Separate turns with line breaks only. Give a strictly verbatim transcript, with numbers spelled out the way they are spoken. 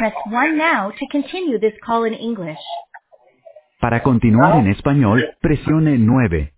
press one now to continue this call in English.
Para continuar en español, presione nueve.